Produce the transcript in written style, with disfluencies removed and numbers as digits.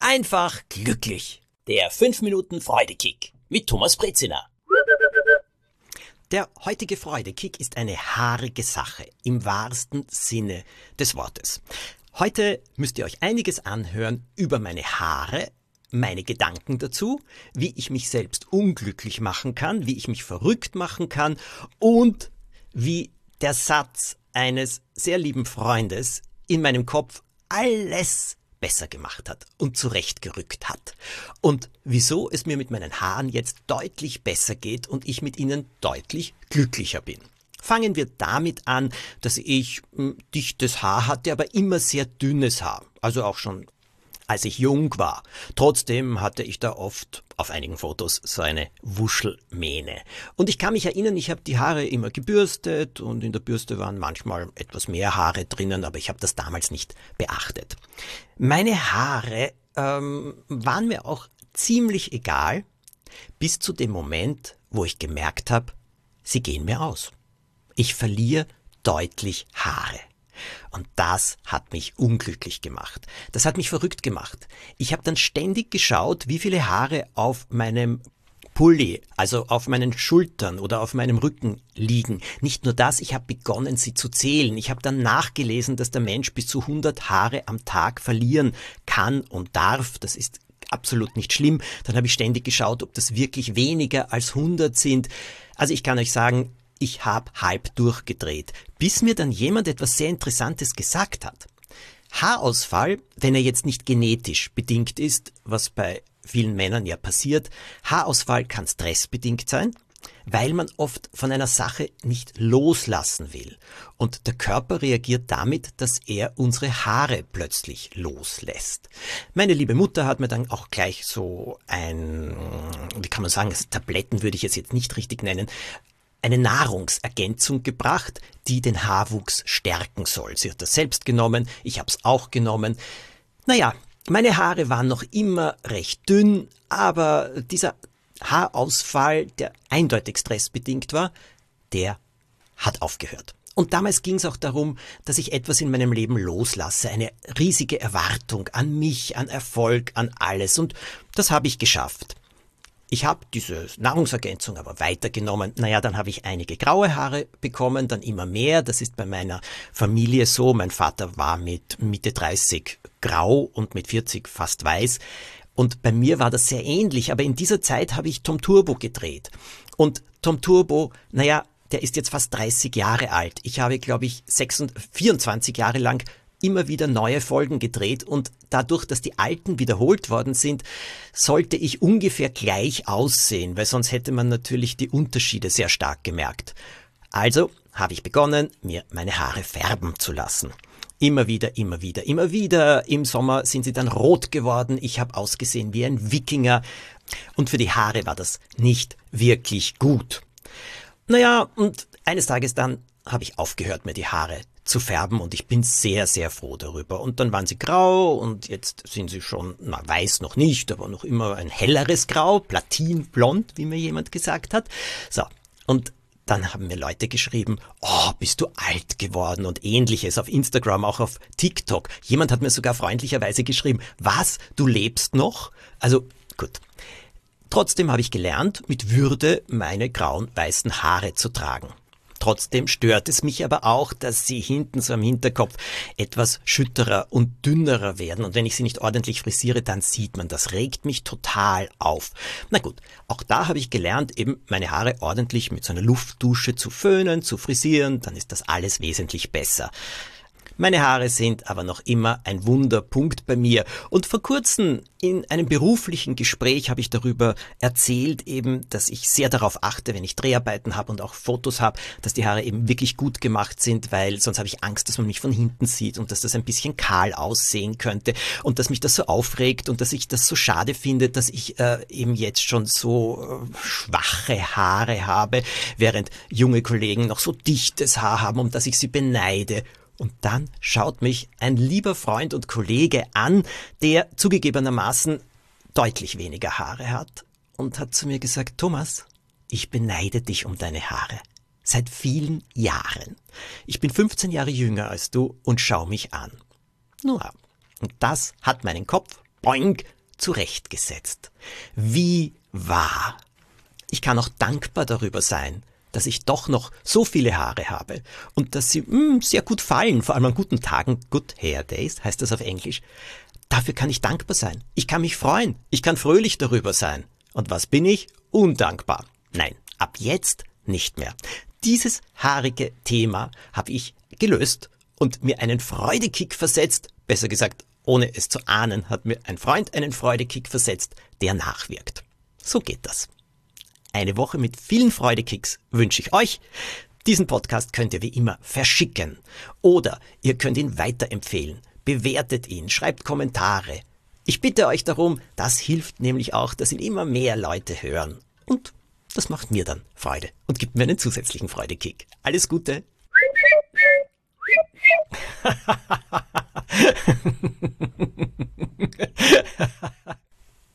einfach glücklich. Der 5 Minuten Freudekick mit Thomas Brezina. Der heutige Freudekick ist eine haarige Sache im wahrsten Sinne des Wortes. Heute müsst ihr euch einiges anhören über meine Haare, meine Gedanken dazu, wie ich mich selbst unglücklich machen kann, wie ich mich verrückt machen kann und wie der Satz eines sehr lieben Freundes in meinem Kopf alles besser gemacht hat und zurechtgerückt hat. Und wieso es mir mit meinen Haaren jetzt deutlich besser geht und ich mit ihnen deutlich glücklicher bin. Fangen wir damit an, dass ich dichtes Haar hatte, aber immer sehr dünnes Haar. Also auch schon als ich jung war. Trotzdem hatte ich da oft auf einigen Fotos so eine Wuschelmähne. Und ich kann mich erinnern, ich habe die Haare immer gebürstet und in der Bürste waren manchmal etwas mehr Haare drinnen, aber ich habe das damals nicht beachtet. Meine Haare waren mir auch ziemlich egal, bis zu dem Moment, wo ich gemerkt habe, sie gehen mir aus. Ich verliere deutlich Haare. Und das hat mich unglücklich gemacht. Das hat mich verrückt gemacht. Ich habe dann ständig geschaut, wie viele Haare auf meinem Pulli, also auf meinen Schultern oder auf meinem Rücken liegen. Nicht nur das, ich habe begonnen, sie zu zählen. Ich habe dann nachgelesen, dass der Mensch bis zu 100 Haare am Tag verlieren kann und darf. Das ist absolut nicht schlimm. Dann habe ich ständig geschaut, ob das wirklich weniger als 100 sind. Also ich kann euch sagen, ich habe halb durchgedreht, bis mir dann jemand etwas sehr Interessantes gesagt hat. Haarausfall, wenn er jetzt nicht genetisch bedingt ist, was bei vielen Männern ja passiert, Haarausfall kann stressbedingt sein, weil man oft von einer Sache nicht loslassen will. Und der Körper reagiert damit, dass er unsere Haare plötzlich loslässt. Meine liebe Mutter hat mir dann auch gleich so wie kann man sagen, Tabletten würde ich es jetzt nicht richtig nennen, eine Nahrungsergänzung gebracht, die den Haarwuchs stärken soll. Sie hat das selbst genommen, ich habe es auch genommen. Naja, meine Haare waren noch immer recht dünn, aber dieser Haarausfall, der eindeutig stressbedingt war, der hat aufgehört. Und damals ging es auch darum, dass ich etwas in meinem Leben loslasse, eine riesige Erwartung an mich, an Erfolg, an alles. Und das habe ich geschafft. Ich habe diese Nahrungsergänzung aber weitergenommen. Naja, dann habe ich einige graue Haare bekommen, dann immer mehr. Das ist bei meiner Familie so. Mein Vater war mit Mitte 30 grau und mit 40 fast weiß. Und bei mir war das sehr ähnlich. Aber in dieser Zeit habe ich Tom Turbo gedreht. Und Tom Turbo, naja, der ist jetzt fast 30 Jahre alt. Ich habe, glaube ich, 24 Jahre lang immer wieder neue Folgen gedreht und dadurch, dass die alten wiederholt worden sind, sollte ich ungefähr gleich aussehen, weil sonst hätte man natürlich die Unterschiede sehr stark gemerkt. Also habe ich begonnen, mir meine Haare färben zu lassen. Immer wieder, immer wieder, immer wieder. Im Sommer sind sie dann rot geworden. Ich habe ausgesehen wie ein Wikinger. Und für die Haare war das nicht wirklich gut. Naja, und eines Tages dann habe ich aufgehört, mir die Haare zu färben und ich bin sehr, sehr froh darüber. Und dann waren sie grau und jetzt sind sie schon, weiß noch nicht, aber noch immer ein helleres Grau, platinblond, wie mir jemand gesagt hat. So, und dann haben mir Leute geschrieben, oh, bist du alt geworden und ähnliches auf Instagram, auch auf TikTok. Jemand hat mir sogar freundlicherweise geschrieben, was, du lebst noch? Also gut. Trotzdem habe ich gelernt, mit Würde meine grauen, weißen Haare zu tragen. Trotzdem stört es mich aber auch, dass sie hinten so am Hinterkopf etwas schütterer und dünnerer werden. Und wenn ich sie nicht ordentlich frisiere, dann sieht man, das regt mich total auf. Na gut, auch da habe ich gelernt, eben meine Haare ordentlich mit so einer Luftdusche zu föhnen, zu frisieren, dann ist das alles wesentlich besser. Meine Haare sind aber noch immer ein Wunderpunkt bei mir. Und vor kurzem in einem beruflichen Gespräch habe ich darüber erzählt, eben, dass ich sehr darauf achte, wenn ich Dreharbeiten habe und auch Fotos habe, dass die Haare eben wirklich gut gemacht sind, weil sonst habe ich Angst, dass man mich von hinten sieht und dass das ein bisschen kahl aussehen könnte und dass mich das so aufregt und dass ich das so schade finde, dass ich eben jetzt schon so schwache Haare habe, während junge Kollegen noch so dichtes Haar haben, um das ich sie beneide. Und dann schaut mich ein lieber Freund und Kollege an, der zugegebenermaßen deutlich weniger Haare hat und hat zu mir gesagt, Thomas, ich beneide dich um deine Haare. Seit vielen Jahren. Ich bin 15 Jahre jünger als du und schau mich an. Nun, und das hat meinen Kopf, boing, zurechtgesetzt. Wie wahr. Ich kann auch dankbar darüber sein, dass ich doch noch so viele Haare habe und dass sie sehr gut fallen, vor allem an guten Tagen. Good Hair Days heißt das auf Englisch. Dafür kann ich dankbar sein. Ich kann mich freuen. Ich kann fröhlich darüber sein. Und was bin ich? Undankbar. Nein, ab jetzt nicht mehr. Dieses haarige Thema habe ich gelöst und mir einen Freudekick versetzt. Besser gesagt, ohne es zu ahnen, hat mir ein Freund einen Freudekick versetzt, der nachwirkt. So geht das. Eine Woche mit vielen Freudekicks wünsche ich euch. Diesen Podcast könnt ihr wie immer verschicken. Oder ihr könnt ihn weiterempfehlen. Bewertet ihn, schreibt Kommentare. Ich bitte euch darum, das hilft nämlich auch, dass ihn immer mehr Leute hören. Und das macht mir dann Freude und gibt mir einen zusätzlichen Freudekick. Alles Gute!